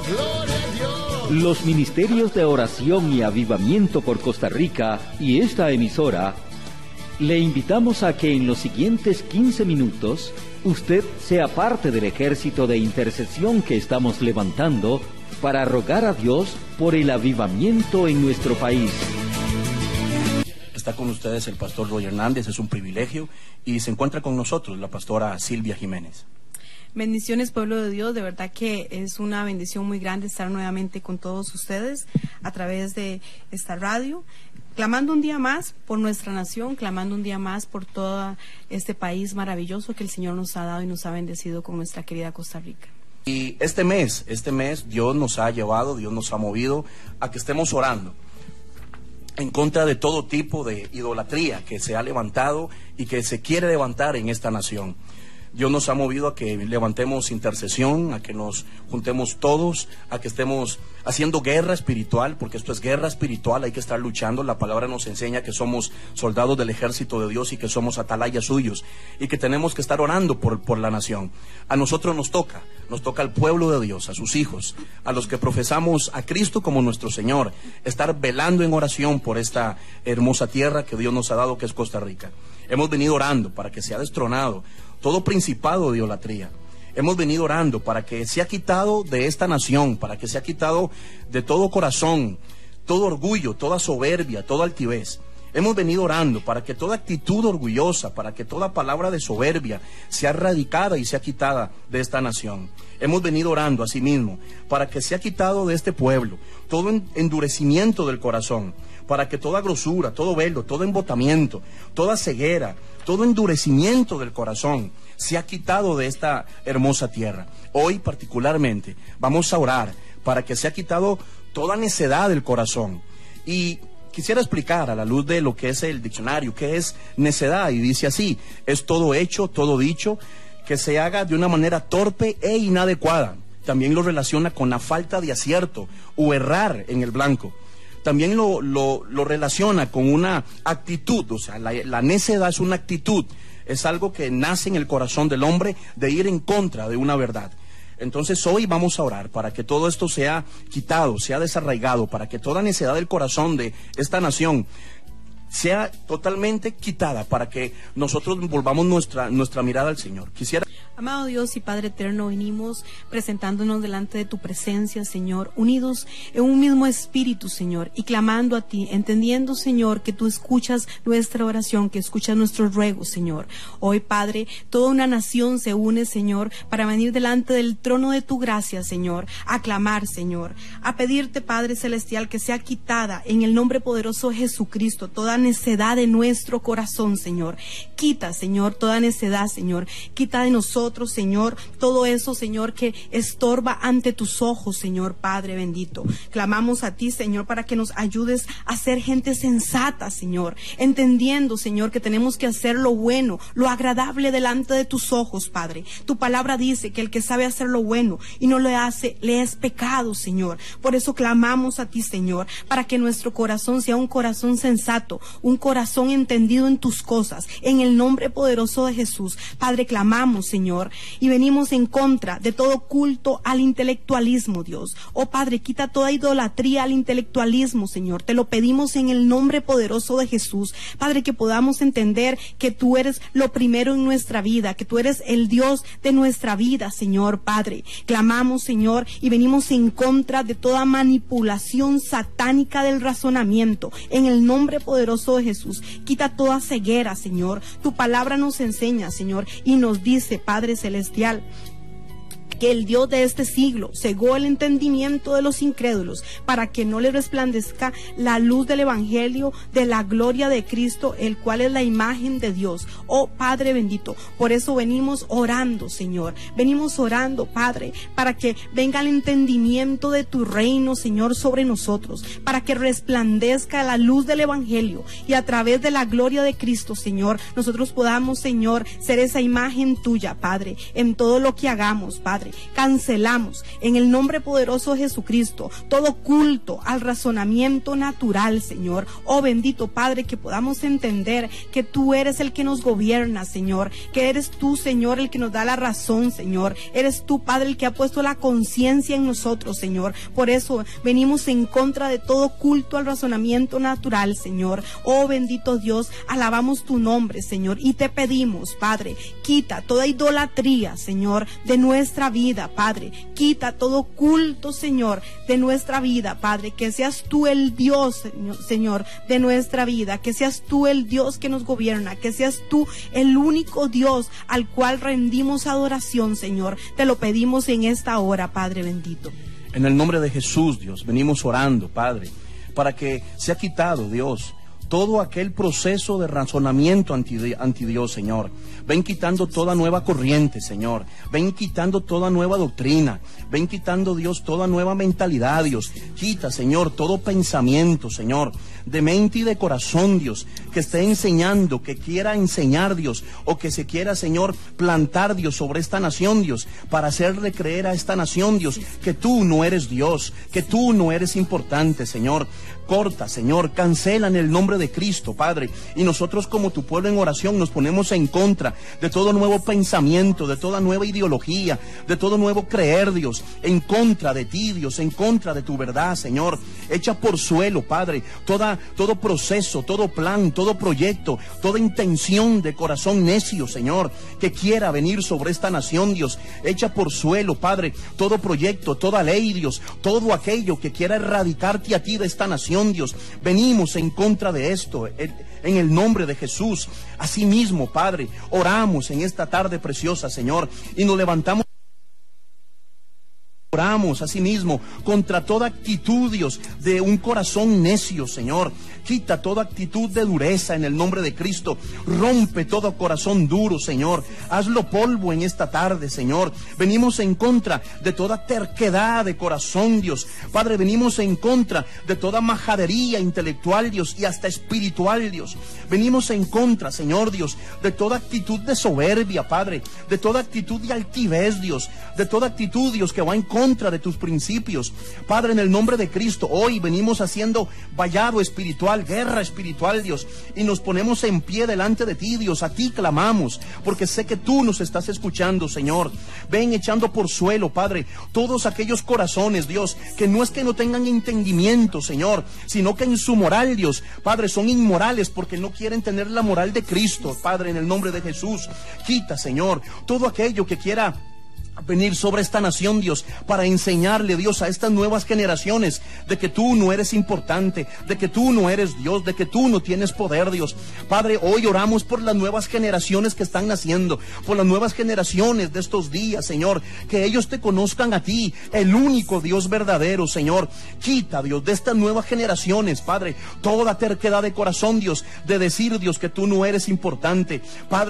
Gloria a Dios. Los ministerios de oración y avivamiento por Costa Rica y esta emisora le invitamos a que en los siguientes 15 minutos usted sea parte del ejército de intercesión que estamos levantando para rogar a Dios por el avivamiento en nuestro país. Está con ustedes el pastor Roy Hernández, es un privilegio, y se encuentra con nosotros la pastora Silvia Jiménez. Bendiciones, pueblo de Dios, de verdad que es una bendición muy grande estar nuevamente con todos ustedes a través de esta radio, clamando un día más por nuestra nación, clamando un día más por todo este país maravilloso que el Señor nos ha dado y nos ha bendecido con nuestra querida Costa Rica. Y este mes Dios nos ha llevado, Dios nos ha movido a que estemos orando en contra de todo tipo de idolatría que se ha levantado y que se quiere levantar en esta nación. Dios nos ha movido a que levantemos intercesión, a que nos juntemos todos, a que estemos haciendo guerra espiritual, porque esto es guerra espiritual, hay que estar luchando. La palabra nos enseña que somos soldados del ejército de Dios y que somos atalayas suyos y que tenemos que estar orando por la nación. A nosotros nos toca al pueblo de Dios, a sus hijos, a los que profesamos a Cristo como nuestro Señor, estar velando en oración por esta hermosa tierra que Dios nos ha dado, que es Costa Rica. Hemos venido orando para que sea destronado todo principado de idolatría. Hemos venido orando para que sea quitado de esta nación, para que sea quitado de todo corazón, todo orgullo, toda soberbia, toda altivez. Hemos venido orando para que toda actitud orgullosa, para que toda palabra de soberbia sea erradicada y sea quitada de esta nación. Hemos venido orando asimismo para que sea quitado de este pueblo todo endurecimiento del corazón, para que toda grosura, todo velo, todo embotamiento, toda ceguera, todo endurecimiento del corazón sea quitado de esta hermosa tierra. Hoy particularmente vamos a orar para que sea quitado toda necedad del corazón. Y quisiera explicar a la luz de lo que es el diccionario, qué es necedad, y dice así: es todo hecho, todo dicho, que se haga de una manera torpe e inadecuada. También lo relaciona con la falta de acierto o errar en el blanco. También lo relaciona con una actitud, o sea, la necedad es una actitud, es algo que nace en el corazón del hombre de ir en contra de una verdad. Entonces hoy vamos a orar para que todo esto sea quitado, sea desarraigado, para que toda necedad del corazón de esta nación sea totalmente quitada, para que nosotros volvamos nuestra mirada al Señor. Amado Dios y Padre eterno, venimos presentándonos delante de tu presencia, Señor, unidos en un mismo espíritu, Señor, y clamando a ti, entendiendo, Señor, que tú escuchas nuestra oración, que escuchas nuestros ruegos, Señor. Hoy, Padre, toda una nación se une, Señor, para venir delante del trono de tu gracia, Señor, a clamar, Señor, a pedirte, Padre celestial, que sea quitada en el nombre poderoso de Jesucristo toda necedad de nuestro corazón, Señor. Quita, Señor, toda necedad, Señor. Quita de nosotros, Señor, todo eso, Señor, que estorba ante tus ojos, Señor Padre bendito. Clamamos a ti, Señor, para que nos ayudes a ser gente sensata, Señor, entendiendo, Señor, que tenemos que hacer lo bueno, lo agradable delante de tus ojos, Padre. Tu palabra dice que el que sabe hacer lo bueno y no lo hace, le es pecado, Señor. Por eso clamamos a ti, Señor, para que nuestro corazón sea un corazón sensato, un corazón entendido en tus cosas, en el nombre poderoso de Jesús. Padre, clamamos, Señor, y venimos en contra de todo culto al intelectualismo, Dios. Oh Padre, quita toda idolatría al intelectualismo, Señor. Te lo pedimos en el nombre poderoso de Jesús. Padre, que podamos entender que tú eres lo primero en nuestra vida, que tú eres el Dios de nuestra vida, Señor Padre. Clamamos, Señor, y venimos en contra de toda manipulación satánica del razonamiento, en el nombre poderoso de Jesús. Quita toda ceguera, Señor. Tu palabra nos enseña, Señor, y nos dice, Padre celestial, que el Dios de este siglo cegó el entendimiento de los incrédulos para que no le resplandezca la luz del evangelio de la gloria de Cristo, el cual es la imagen de Dios. Oh Padre bendito, por eso venimos orando, Señor, venimos orando, Padre, para que venga el entendimiento de tu reino, Señor, sobre nosotros, para que resplandezca la luz del evangelio y a través de la gloria de Cristo, Señor, nosotros podamos, Señor, ser esa imagen tuya, Padre, en todo lo que hagamos, Padre. Padre. Cancelamos en el nombre poderoso de Jesucristo todo culto al razonamiento natural, Señor. Oh bendito Padre, que podamos entender que tú eres el que nos gobierna, Señor, que eres tú, Señor, el que nos da la razón, Señor. Eres tú, Padre, el que ha puesto la conciencia en nosotros, Señor. Por eso venimos en contra de todo culto al razonamiento natural, Señor. Oh bendito Dios, alabamos tu nombre, Señor, y te pedimos, Padre, quita toda idolatría, Señor, de nuestra vida, Padre. Quita todo culto, Señor, de nuestra vida, Padre. Que seas tú el Dios, Señor, de nuestra vida. Que seas tú el Dios que nos gobierna. Que seas tú el único Dios al cual rendimos adoración, Señor. Te lo pedimos en esta hora, Padre bendito. En el nombre de Jesús, Dios, venimos orando, Padre, para que sea quitado, Dios, todo aquel proceso de razonamiento anti Dios, Señor. Ven quitando toda nueva corriente, Señor. Ven quitando toda nueva doctrina. Ven quitando, Dios, toda nueva mentalidad, Dios. Quita, Señor, todo pensamiento, Señor, de mente y de corazón, Dios, que esté enseñando, que quiera enseñar, Dios, o que se quiera, Señor, plantar, Dios, sobre esta nación, Dios, para hacerle creer a esta nación, Dios, que tú no eres Dios, que tú no eres importante, Señor. Corta, Señor, cancela en el nombre de Cristo, Padre. Y nosotros como tu pueblo en oración nos ponemos en contra de todo nuevo pensamiento, de toda nueva ideología, de todo nuevo creer, Dios, en contra de ti, Dios, en contra de tu verdad, Señor. Echa por suelo, Padre, todo proceso, todo plan, todo proyecto, toda intención de corazón necio, Señor, que quiera venir sobre esta nación, Dios. Echa por suelo, Padre, todo proyecto, toda ley, Dios, todo aquello que quiera erradicarte a ti de esta nación, Dios. Venimos en contra de esto en el nombre de Jesús. Asimismo, Padre, oramos en esta tarde preciosa, Señor, y nos levantamos. Oramos asimismo contra toda actitud, Dios, de un corazón necio, Señor. Quita toda actitud de dureza en el nombre de Cristo. Rompe todo corazón duro, Señor. Hazlo polvo en esta tarde, Señor. Venimos en contra de toda terquedad de corazón, Dios. Padre, venimos en contra de toda majadería intelectual, Dios, y hasta espiritual, Dios. Venimos en contra, Señor, Dios, de toda actitud de soberbia, Padre, de toda actitud de altivez, Dios, de toda actitud, Dios, que va en contra de tus principios. Padre, en el nombre de Cristo, hoy venimos haciendo vallado espiritual, guerra espiritual, Dios, y nos ponemos en pie delante de ti, Dios. A ti clamamos, porque sé que tú nos estás escuchando, Señor. Ven echando por suelo, Padre, todos aquellos corazones, Dios, que no es que no tengan entendimiento, Señor, sino que en su moral, Dios, Padre, son inmorales porque no quieren tener la moral de Cristo. Padre, en el nombre de Jesús, quita, Señor, todo aquello que quiera venir sobre esta nación, Dios, para enseñarle, Dios, a estas nuevas generaciones de que tú no eres importante, de que tú no eres Dios, de que tú no tienes poder, Dios. Padre, hoy oramos por las nuevas generaciones que están naciendo, por las nuevas generaciones de estos días, Señor, que ellos te conozcan a ti, el único Dios verdadero, Señor. Quita, Dios, de estas nuevas generaciones, Padre, toda terquedad de corazón, Dios, de decir, Dios, que tú no eres importante, Padre.